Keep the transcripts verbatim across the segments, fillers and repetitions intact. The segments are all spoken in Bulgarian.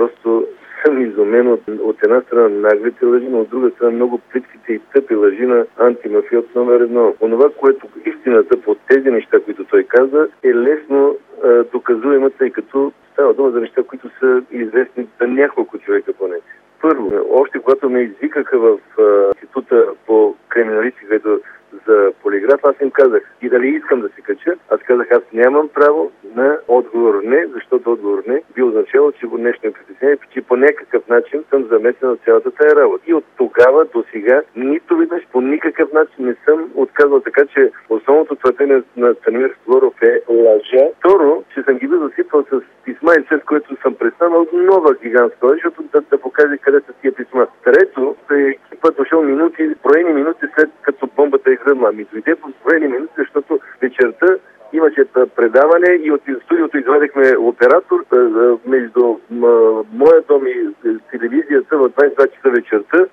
Просто съм изумен от, от една страна наглите лъжи, но от друга страна много плитките и тъпи лъжи на антимафиот номер едно. Онова, което истината по тези неща, които той каза, е лесно а, доказуема, тъй като става дума за неща, които са известни за няколко човека поне. Първо, още когато ме извикаха в а, института по криминалистика за полиграф, аз им казах и дали искам да се кача. Аз казах, аз нямам право на отговор не, защото отговор не би означало, че нещо е притеснение, че по някакъв начин съм замесен в цялата тая работа. И от тогава до сега нито веднъж по никакъв начин не съм отказал, така че основното твърдение на Станимир Флоров е лъжа. Второ, че съм ги бил засипал с писма и след което съм престанал нова гигантска лъжа, защото да, да покаже къде са тия писма. Трето, екипът дошъл минути, броени минути след като бомбата е хръмла. Ми дойде по броени минути, защото вечерта имаше предаване и от студиото извадихме оператор между моя дом и телевизията в двадесет и два часа вечерта.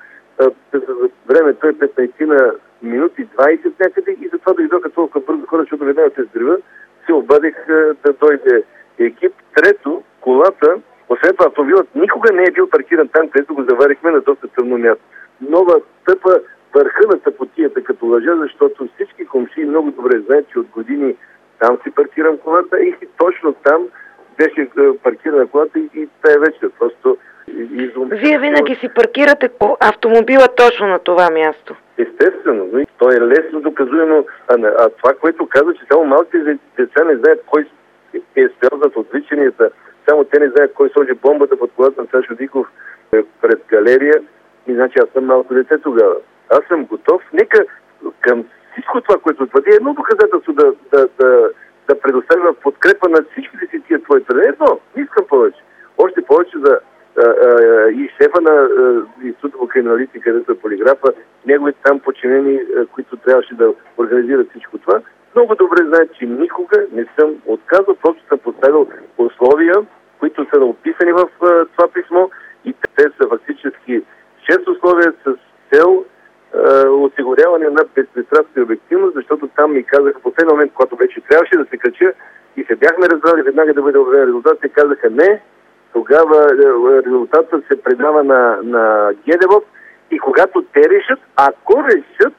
Времето е петнайсет минути, двадесет някъде и затова дойдоха толкова бързо хора, защото веднага се сдрива, се обадих да дойде екип. Трето, колата, освен това автомобилът никога не е бил паркиран там, където го заварихме на доста тъмно място. Нова тъпа върха на тъпотията като лъжа, защото всички комшии много добре знаят, че от години там си паркирам колата и точно там беше паркирана колата и, и тая вечер. Просто изум... Вие винаги си паркирате по автомобила точно на това място. Естествено, но и то е лесно доказуемо. А, а това, което казва, че само малките деца не знаят кой е стоял зад отвличанията, само те не знаят кой сложи бомбата под колата на Сашо Диков пред галерия, и значи аз съм малко дете тогава. Аз съм готов. Нека към всичко това, което твърди, едно доказателство да, да, да, да предоставя в подкрепа на всичките си тия твои твърдения. Едно, не искам повече. Още повече за а, а, и шефа на а, института по криминалистика, където е полиграфа, неговите там подчинени, а, които трябваше да организират всичко това, много добре знаят, че никога не съм отказал, просто съм поставил условия, които са описани в а, това писмо и те са фактически шест условия с цел осигуряване на безпристрастност и обективност, защото там ми казаха по последния момент, когато вече трябваше да се кача и се бяхме разбрали веднага да бъде обявен резултат, те казаха не, тогава резултатът се предава на, на ГДБОП и когато те решат, ако решат,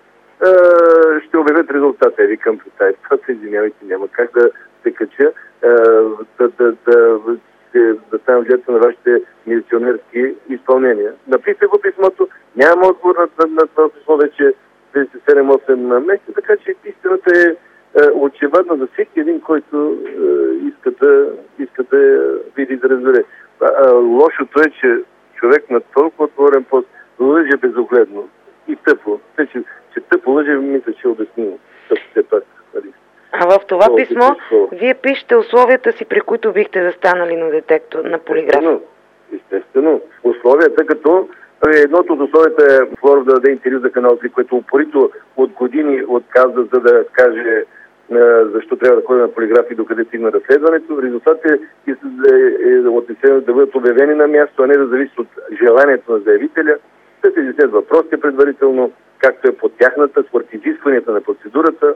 ще обявят резултата. Викам, това се извинявайте, няма как да се кача, да, да, да, да ставам жертва на вашите милиционерски изпълнения. Написах го писмото, нямам отговор на, на, на това писмо вече тридесет и седем-осем месеца, така че истината е, е очевидна за всеки един, който е, иска, да, иска да види да разбере. Лошото е, че човек на толкова отворен пост лъже безогледно и тъпо. Те, че, че тъпо лъже, мисля, че е обяснимо. Тъпо все пак. А в това О, писмо вие пишете условията си, при които бихте застанали на детектор, на полиграф. Естествено. Естествено. Условията, като едното от условията е Флоров да даде интервю за Канал три, което упорито от години отказва, за да каже защо трябва да ходим на полиграф и докъде стигна разследването. Резултатът е, е, е от да бъдат обявени на място, а не да зависи от желанието на заявителя. Да се изяснят въпросите предварително, както е по тяхната, според изискванията на процедурата.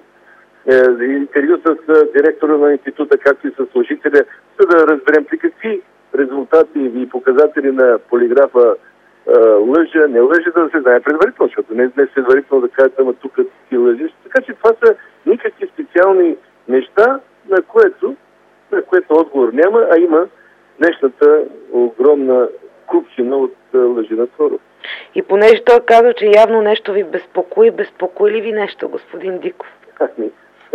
Интервю с директора на института, както и с служителя, за да разберем при какви резултати и показатели на полиграфа лъжа, не лъжа, да се знае предварително, защото не е предварително да кажат, ама тук ти лъжиш. Така че това са никакви специални неща, на което, на което отговор няма, а има днешната огромна купчина от лъжи на Флоров. И понеже той каза, че явно нещо ви безпокои, безпокои ли ви нещо, господин Диков? Ами,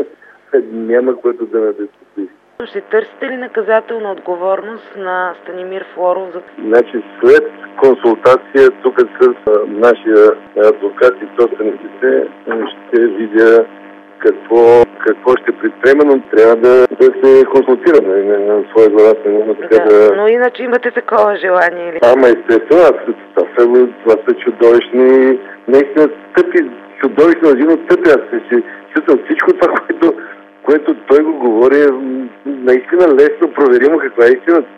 няма което да ме безпокои. Ще търсите ли наказателна отговорност на Станимир Флоров? За... Значи след консултация тук с а, нашия адвокат и собствениците ще видя какво, какво ще предприема, но трябва да, да се консултираме на, на своя глава. Да, да... Но иначе имате такова желание или? Ама естествено, аз, това, са, това са чудовищни, наистина тъпи, чудовищно лъжи, но тъпи. Аз се чувствам всичко това, което, което той го говори, наистина лесно проверимо каква е истината.